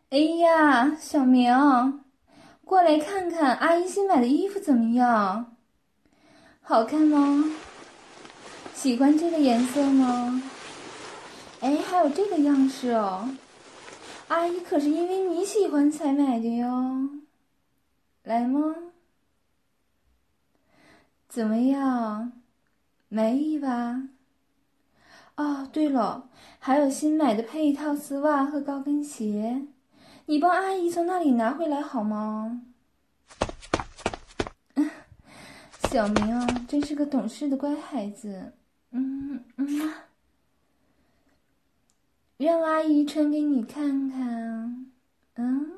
哎呀，小明，过来看看阿姨新买的衣服怎么样？好看吗？喜欢这个颜色吗？哎，还有这个样式哦，阿姨可是因为你喜欢才买的哟。来吗？怎么样？满意吧？哦，对了，还有新买的配套丝袜和高跟鞋，你帮阿姨从那里拿回来好吗？小明啊，真是个懂事的乖孩子。让阿姨穿给你看看。嗯，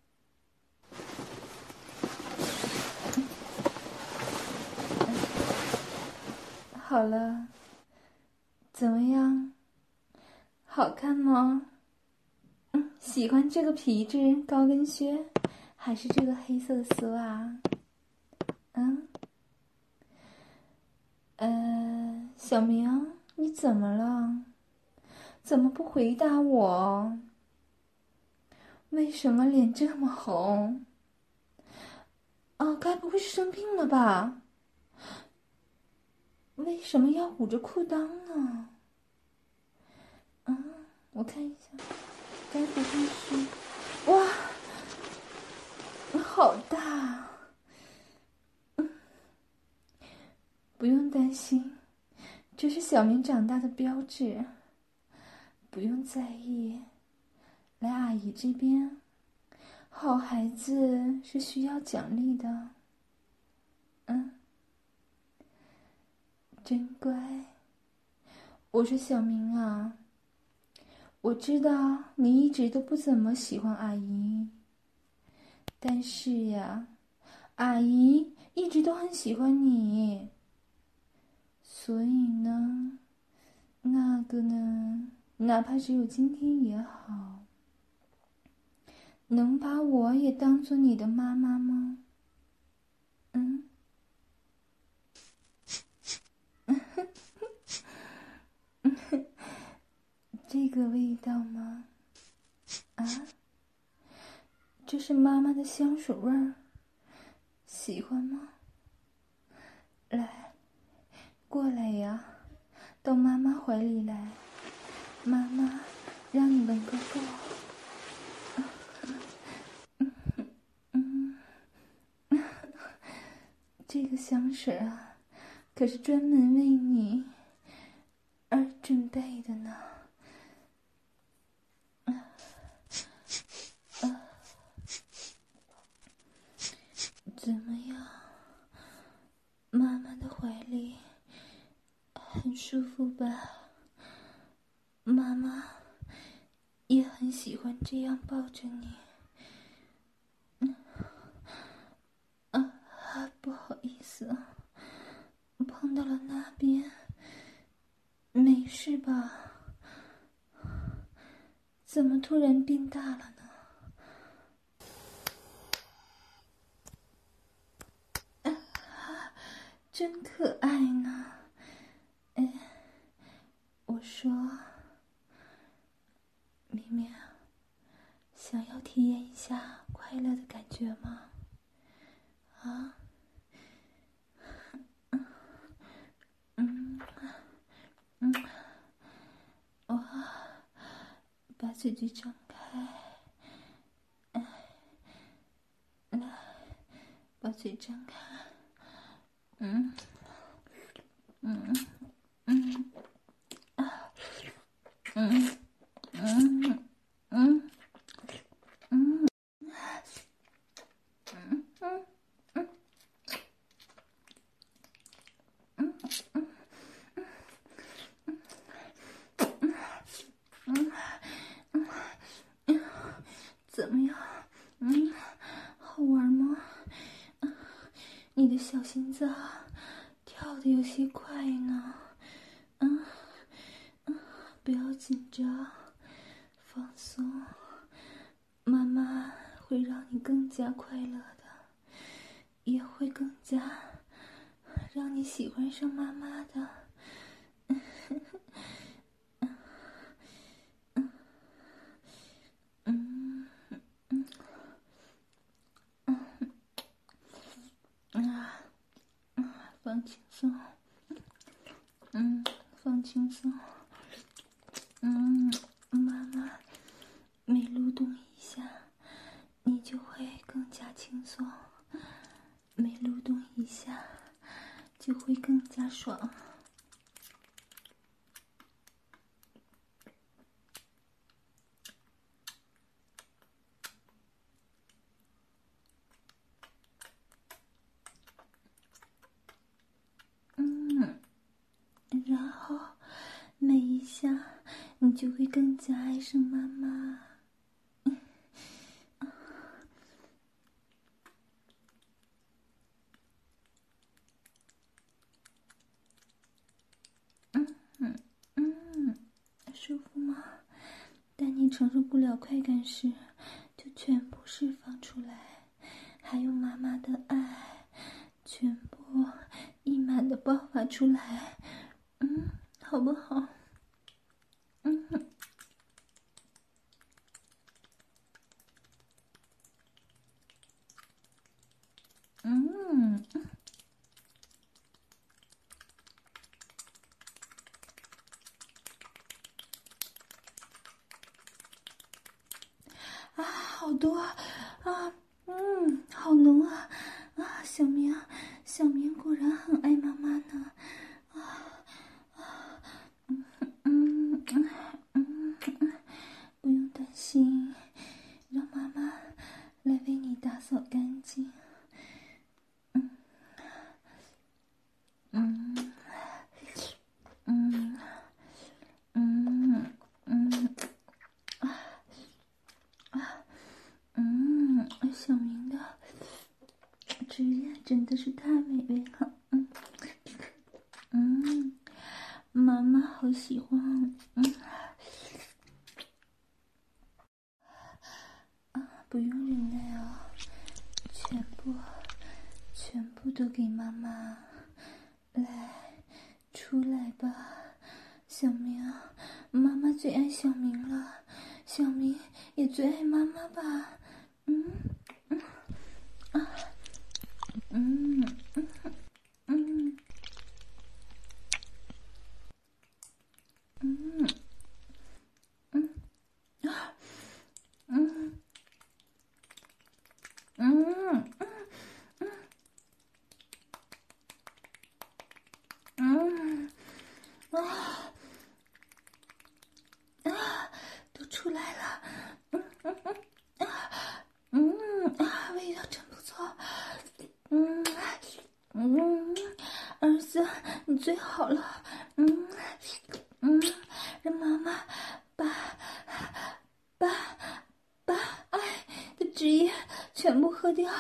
好了，怎么样？好看吗？喜欢这个皮质高跟靴，还是这个黑色的丝袜？嗯，小明，你怎么了？怎么不回答我？为什么脸这么红？哦，该不会是生病了吧？为什么要捂着裤裆呢？我看一下，该不会是……哇，好大！不用担心，这是小明长大的标志，不用在意。来阿姨这边，好孩子是需要奖励的。真乖。我说小明啊，我知道你一直都不怎么喜欢阿姨，但是呀，阿姨一直都很喜欢你，所以呢，那个呢，哪怕只有今天也好，能把我也当做你的妈妈吗？嗯，这个味道吗？啊，这是妈妈的香水味儿，喜欢吗？来，过来呀，到妈妈怀里来，妈妈让你闻个够。这个香水啊，可是专门为你而准备的呢。怎么样？妈妈的怀里很舒服吧？妈妈也很喜欢这样抱着你。不好意思啊，碰到了那边。没事吧？怎么突然变大了呢？真可爱呢。我说，明明，想要体验一下快乐的感觉吗？啊？把嘴嘴张开，把嘴张开。怎么样？好玩吗？你的小心脏跳得有些快呢。不要紧张，放松。妈妈会让你更加快乐的，也会更加让你喜欢上妈妈的。 松，放轻松。妈妈每撸动一下，你就会更加轻松；每撸动一下，就会更加爽。然后每一下，你就会更加爱上妈妈。舒服吗？当你承受不了快感时，就全部释放出来，还有妈妈的爱，全部溢满的爆发出来。好不好？好多啊，好浓啊！小明果然很爱妈妈呢。不用担心，让妈妈来为你打扫干净。小明的职业真的是太美味了。妈妈好喜欢。不用忍耐啊，全部都给妈妈。来，出来吧，小明，妈妈最爱小明了，小明也最爱妈妈吧。都出来了。味道真不错。儿子，你最好了。让妈妈把爱的汁液全部喝掉。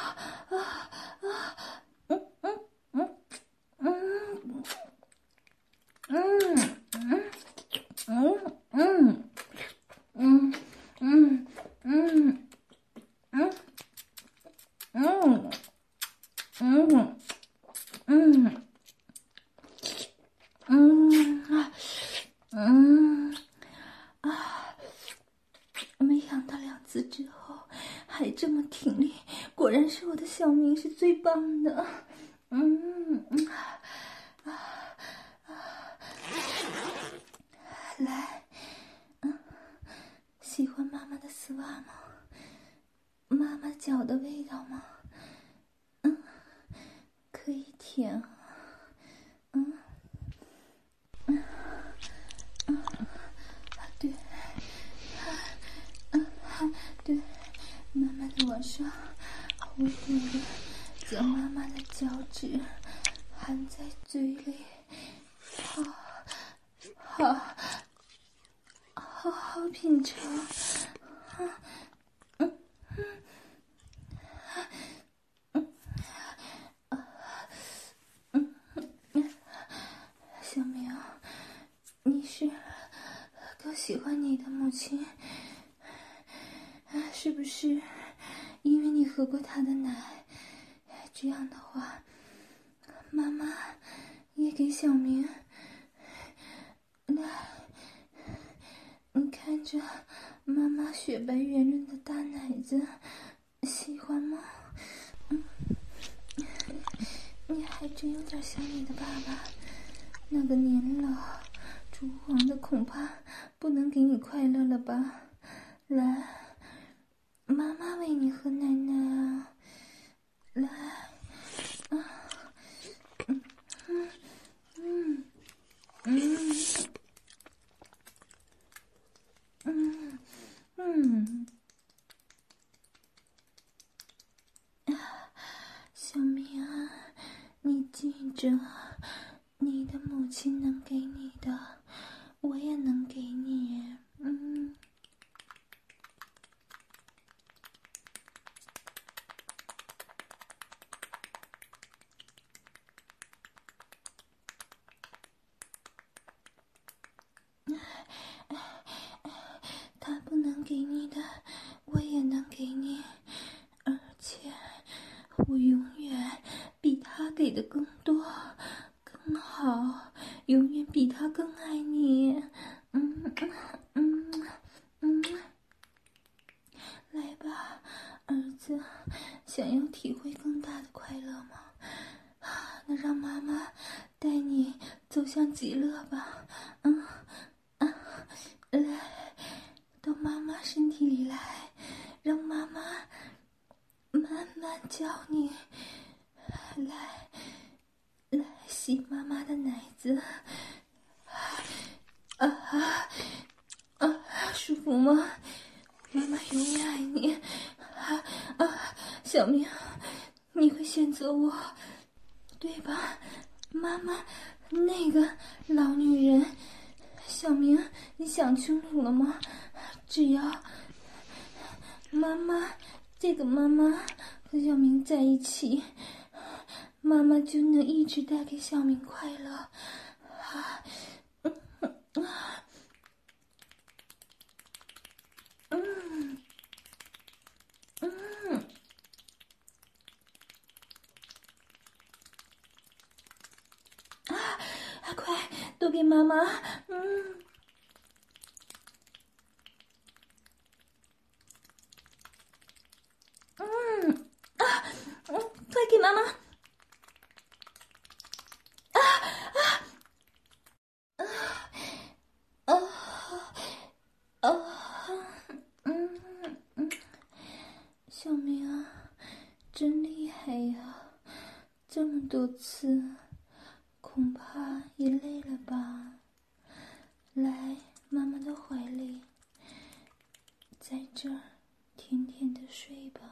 没想到2次之后还这么挺立，果然是我的小明是最棒的。来，喜欢妈妈的丝袜吗？妈妈脚的味道吗？可以舔啊。对，慢慢的往上，稳定的将妈妈的脚趾含在嘴里，好好品尝。小明，你是更喜欢你的母亲，是不是？因为你喝过她的奶，这样的话，妈妈也给小明。来，你看着妈妈雪白圆润的大奶子，喜欢吗？ 你还真有点像你的爸爸，那个年老珠黄的恐怕不能给你快乐了吧？来，妈妈喂你喝奶奶啊！来，啊，小明啊，你记着，你的母亲能给你的，我也能给你。他不能给你的，我也能给你，而且我永远比他给的更多、更好，永远比他更爱你。来吧，儿子，想要体会更大的快乐吗？那让妈妈带你走向极乐吧。来，到妈妈身体里来，让妈妈慢慢教你。来吸妈妈的奶子。舒服吗？妈妈永远爱你。小明，你会选择我，对吧？妈妈，那个老女人。小明，你想清楚了吗？只要妈妈，这个妈妈和小明在一起，妈妈就能一直带给小明快乐。快都给妈妈。快给妈妈。小明啊，真厉害呀，这么多次，恐怕也累了吧？来，妈妈的怀里，在这儿甜甜的睡吧。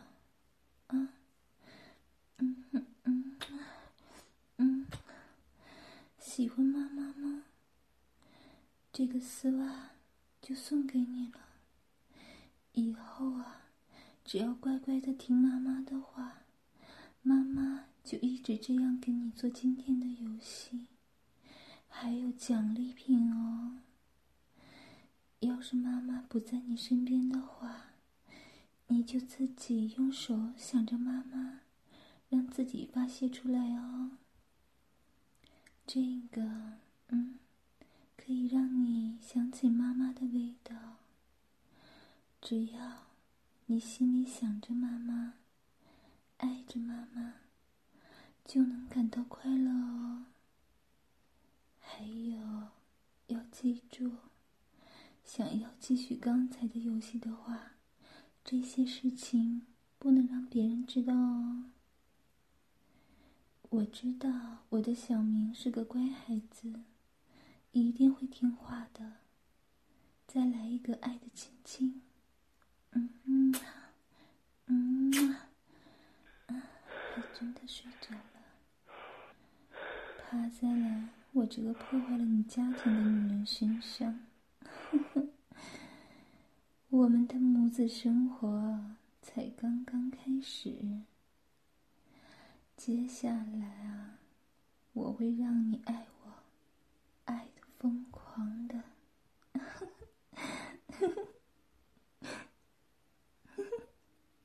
喜欢妈妈吗？这个丝袜就送给你了。以后啊，只要乖乖的听妈妈的话，妈妈就一直这样跟你做今天的游戏，还有奖励品哦。要是妈妈不在你身边的话，你就自己用手想着妈妈，让自己发泄出来哦。这个，可以让你想起妈妈的味道。只要你心里想着妈妈，爱着妈妈，就能感到快乐哦。还有，要记住，想要继续刚才的游戏的话，这些事情不能让别人知道哦。我知道我的小明是个乖孩子，一定会听话的。再来一个爱的亲亲。还真的睡着了，趴在了我这个破坏了你家庭的女人身上。我们的母子生活才刚刚开始，接下来啊，我会让你爱我，爱得疯